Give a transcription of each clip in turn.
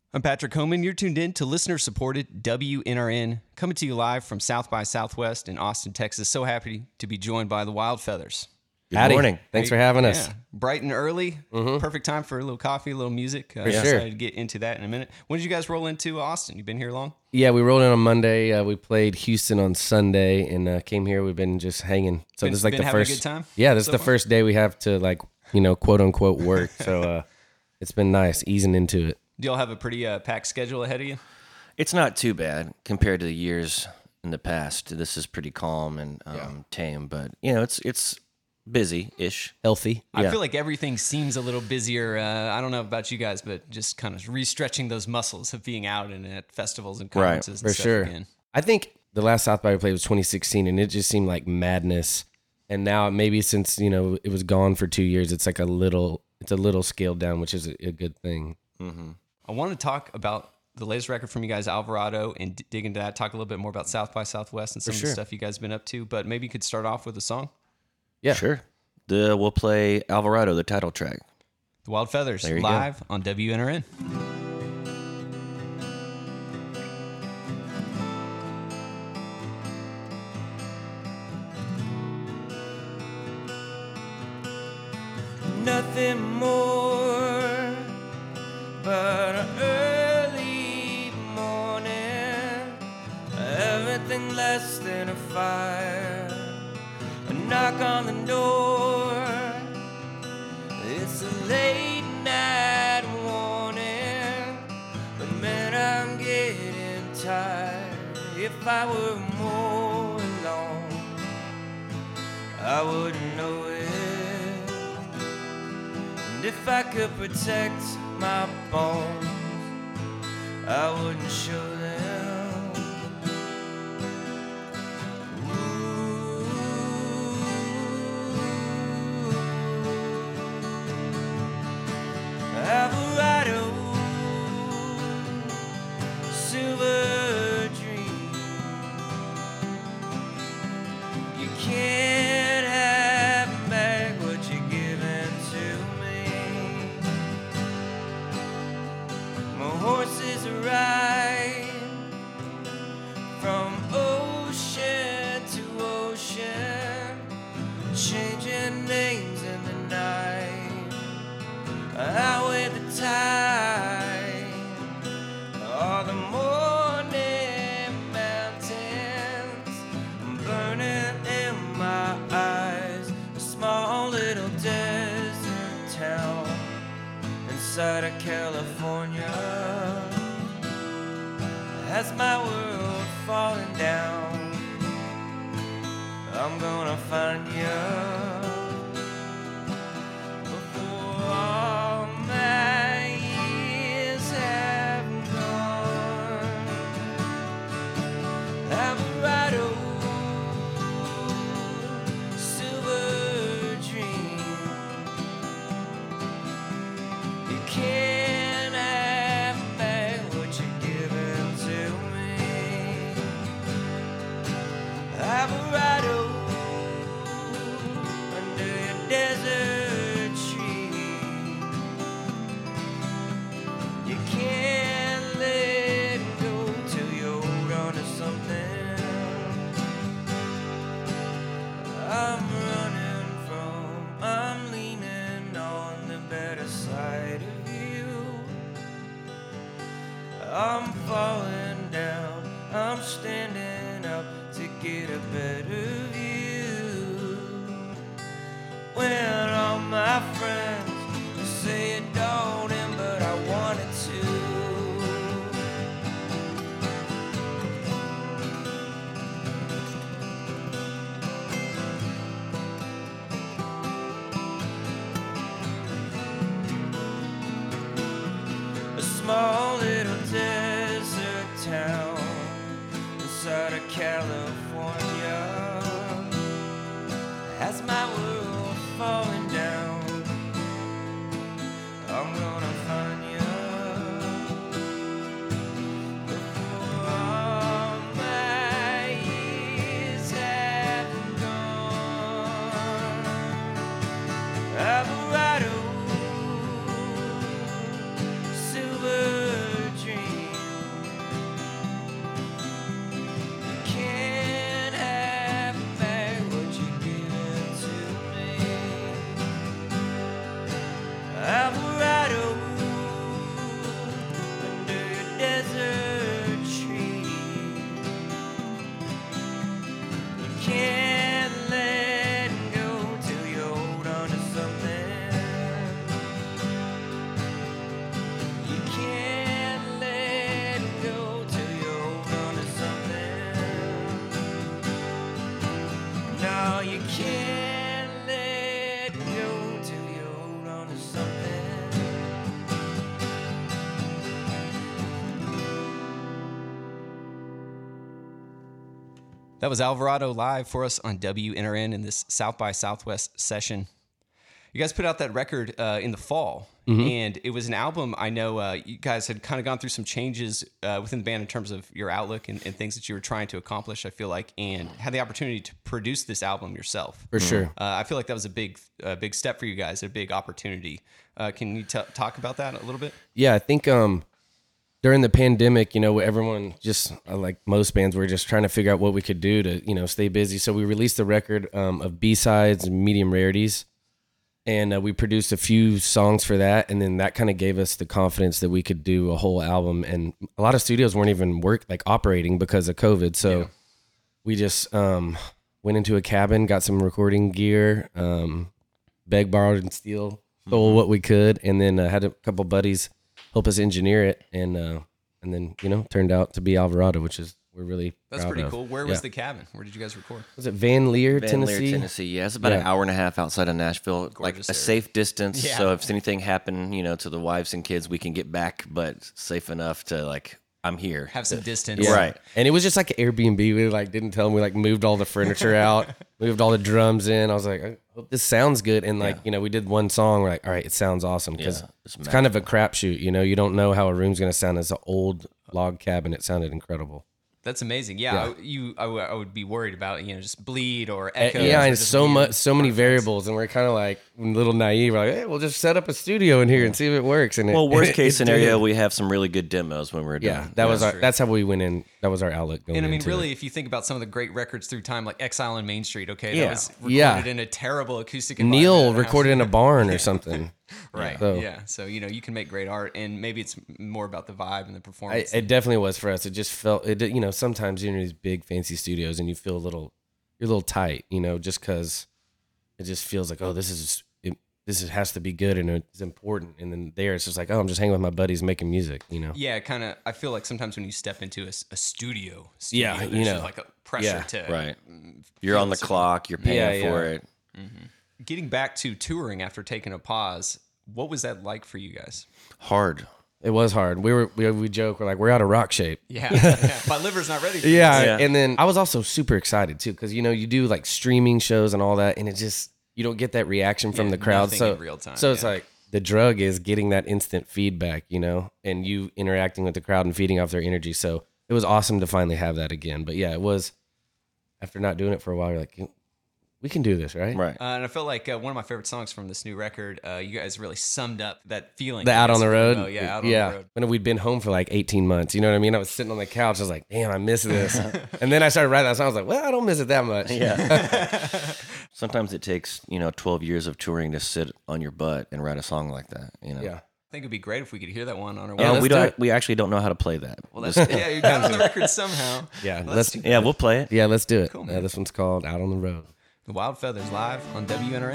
I'm Patrick Homan. You're tuned in to listener-supported WNRN, coming to you live from South by Southwest in Austin, Texas. So happy to be joined by the Wild Feathers. Good morning. Thanks for having us. Bright and early. Perfect time for a little coffee, a little music. For sure. Excited to get into that in a minute. When did you guys roll into Austin? You been here long? Yeah, we rolled in on Monday. We played Houston on Sunday and came here. We've been just hanging. So this is like the first. A good time? Yeah, this is the first day we have to quote unquote work. So it's been nice easing into it. Do y'all have a pretty packed schedule ahead of you? It's not too bad compared to the years in the past. This is pretty calm and tame, but it's busy-ish. Healthy. I feel like everything seems a little busier. I don't know about you guys, but just kind of re-stretching those muscles of being out and at festivals and conferences and for stuff sure. again. I think the last South by we played was 2016, and it just seemed like madness. And now maybe since it was gone for 2 years, it's a little scaled down, which is a good thing. Mm-hmm. I want to talk about the latest record from you guys, Alvarado, and dig into that. Talk a little bit more about South by Southwest and some of the stuff you guys have been up to. But maybe you could start off with a song. Yeah, sure. We'll play Alvarado, the title track. The Wild Feathers, live on WNRN. Nothing more but an early morning, everything less than a fire, a knock on the door, it's a late night warning, but man, I'm getting tired. If I were more alone, I wouldn't know it. And if I could protect my bones, I wouldn't show them. Ooh. Alvarado, silver dream. You can't have back what you're giving to me. My horses ride from ocean to ocean, changing names in the night. I weigh the tide, all the morning mountains burning in my eyes. A small little desert town inside of California. As my world falling down, I'm gonna find you before all my years have gone. Alvarado, silver dream. You can't have back what you're giving to me. Alvarado, under your desert tree. You can't let go till you hold on to something I'm running from. I'm leaning on the better side of you. I'm falling down, I'm standing up to get a better view. When all my friends say it don't end, but I want it to. A small little desert town inside of California. As my world falling down, I'm gonna find you. Alvarado, silver That was Alvarado live for us on WNRN in this South by Southwest session. You guys put out that record in the fall, and it was an album. I know you guys had kind of gone through some changes within the band in terms of your outlook and things that you were trying to accomplish, I feel like, and had the opportunity to produce this album yourself. For sure. I feel like that was a big step for you guys, a big opportunity. Can you talk about that a little bit? Yeah, I think during the pandemic, everyone just like most bands, were just trying to figure out what we could do to, stay busy. So we released a record of B-sides and medium rarities, and we produced a few songs for that. And then that kind of gave us the confidence that we could do a whole album. And a lot of studios weren't even operating because of COVID. So we just went into a cabin, got some recording gear, begged, borrowed, and stole what we could, and then had a couple buddies help us engineer it, and then turned out to be Alvarado, which is we're really That's proud pretty of. cool. Where was the cabin? Where did you guys record? Was it Van Leer, Van Tennessee? Leer, Tennessee. Yeah, it's about an hour and a half outside of Nashville. Gorgeous a area. safe distance. Yeah. So if anything happened, to the wives and kids, we can get back, but safe enough to I'm here. Have some distance. Yeah. Right. And it was just like an Airbnb. We didn't tell them. We moved all the furniture out, moved all the drums in. I was like, I hope this sounds good. And we did one song. We're like, all right, it sounds awesome, because Yeah, it's kind of a crapshoot. You don't know how a room's going to sound. It's an old log cabin. It sounded incredible. That's amazing. Yeah, I would be worried about just bleed or echo. Yeah, and so many variables, and we're kind of a little naive. We're like, hey, we'll just set up a studio in here and see if it works. And worst case it scenario, did. we have some really good demos when we're done. Yeah, that's how we went in. That was our outlook going And I mean, into really, it. if you think about some of the great records through time, like Exile on Main Street, okay, Yeah. that was recorded Yeah. in a terrible acoustic Neil environment. recorded in a barn or something. Right. So- Yeah. So, you can make great art, and maybe it's more about the vibe and the performance. It definitely was for us. It just felt, sometimes you're in these big fancy studios and you feel you're a little tight, just because it just feels like, oh, this has to be good and it's important. And then there it's just like, oh, I'm just hanging with my buddies making music, Yeah, kind of. I feel like sometimes when you step into a studio, Yeah, there's just like a pressure to Right. You're on the clock. You're paying for it. Getting back to touring after taking a pause. What was that like for you guys? Hard. It was hard. We joke, we're like, we're out of rock shape. Yeah, my liver's not ready. For Yeah. Yeah. And then I was also super excited too, because you do streaming shows and all that, and it just, you don't get that reaction from Yeah, the crowd. nothing So in real time, So it's yeah. like the drug is getting that instant feedback, and you interacting with the crowd and feeding off their energy. So it was awesome to finally have that again. But yeah, it was, after not doing it for a while, you're like, we can do this, right? Right. And I felt like one of my favorite songs from this new record, you guys really summed up that feeling. The you out guys on the feel road. about. Yeah, out on the road. When we'd been home for 18 months, you know what I mean? I was sitting on the couch. I was like, damn, I miss this. And then I started writing that song. I was like, well, I don't miss it that much. Yeah. Sometimes it takes, 12 years of touring to sit on your butt and write a song like that, Yeah. I think it'd be great if we could hear that one on our Yeah, way. let's do it. we actually don't know how to play that. Well, that's yeah, you got on the record somehow. Yeah. Yeah, we'll play it. Yeah, let's do it. Cool, man. This one's called Out on the Road. The Wild Feathers live on WNRN.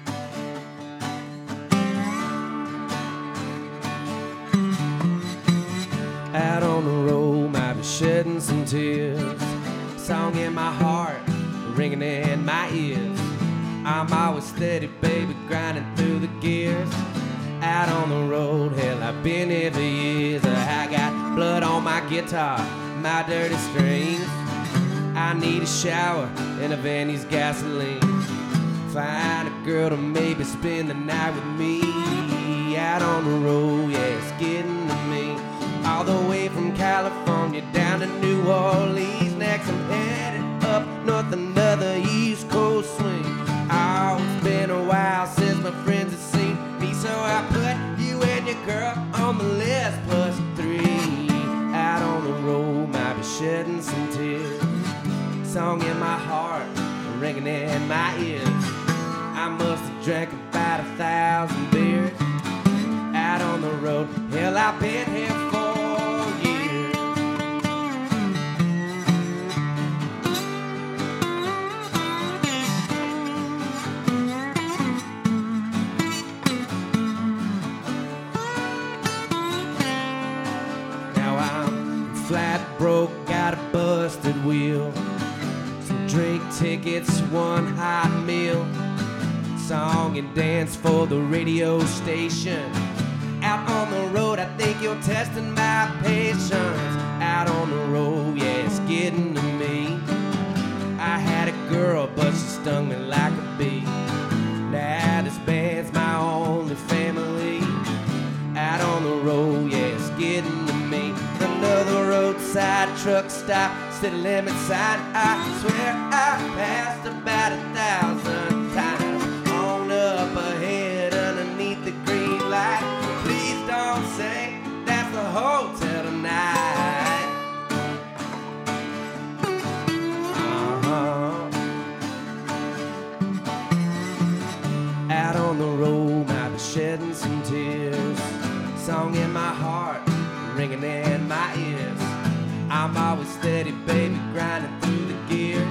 Out on the road, might be shedding some tears. Song in my heart, ringing in my ears. I'm always steady, baby, grinding through the gears. Out on the road, hell, I've been here for years. I got blood on my guitar, my dirty strings. I need a shower and a van needs gasoline. Find a girl to maybe spend the night with me. Out on the road, yeah, it's getting to me. All the way from California down to New Orleans. Next I'm headed up north, another East Coast swing. Oh, it's been a while since my friends have seen me, so I put you and your girl on the list, plus 3. Out on the road, might be shedding some tears. Song in my heart, ringing in my ears. I must have drank about 1,000 beers. Out on the road, hell, I've been here for years. Now I'm flat broke, got a busted wheel. Some drink tickets, one hot meal. Song and dance for the radio station. Out on the road, I think you're testing my patience. Out on the road, yeah, it's getting to me. stung me like a bee. Now this band's my only family. Out on the road, yeah, it's getting to me. Another roadside truck stop, city limit sign. I swear I passed about 1,000 times. On up ahead underneath the green light. Please don't say that's the hotel tonight. Out on the road, might be shedding some tears. Song in my heart, ringing in my ears. I'm always steady, baby, grinding through the gears.